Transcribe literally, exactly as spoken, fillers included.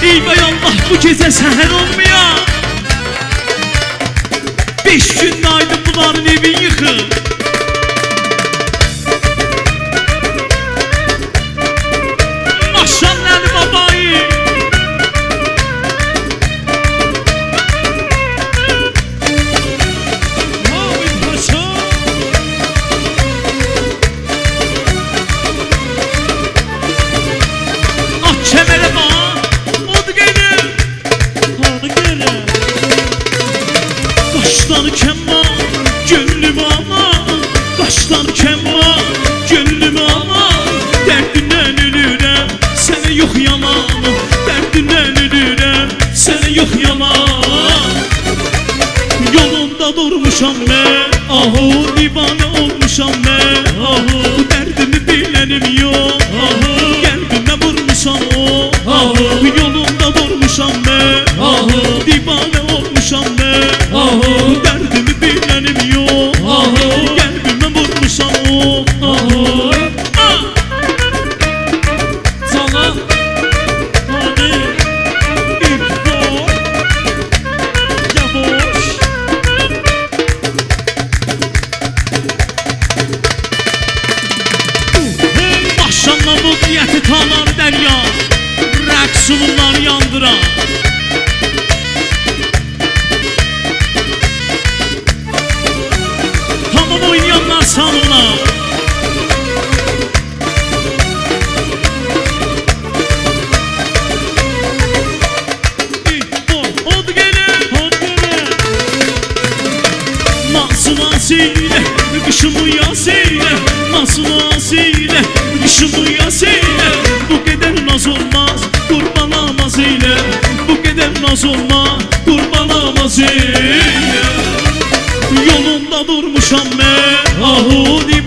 Eyvay Allah, bu gecə səhər olmaya. Beş gün aydı bunların evin yıxır. Maşallah Əli babayı. At kəmərə bax, od gelir. Od gelir. Qaşları kəmma, gönlümü ama. Qaşları kəmma, gönlümü ama. Dərdindən ölürəm, sənə yox yaman. Dərdindən ölürəm, sənə yox yaman. Yolunda durmuşam mən, ahu, divanə olmuşam mən, ahu. Dərdimi bilənim yox, ahu. Qəlbimə vurmuşam o, ahu. Yolunda durmuşam mən, ahu. Divanə olmuşam mən, ahu. Dərdimi bilənim yox, ahu. Qəlbimə vurmuşam o, ahu. Sana hani ilk boy yavaş. Maşallah bu diyeti tanar derya, rəqsullar yandıran. Tamam oynayanlar salona. Od gelir, od gelir. Masumasiyle, kışımı yasiyle. Masumasiyle, kışımı yasiyle. Bu kadar naz olmaz, kurban namazıyla. Bu kadar naz olmaz, kurban namazıyla. Yolunda durmuşam ben, ahu.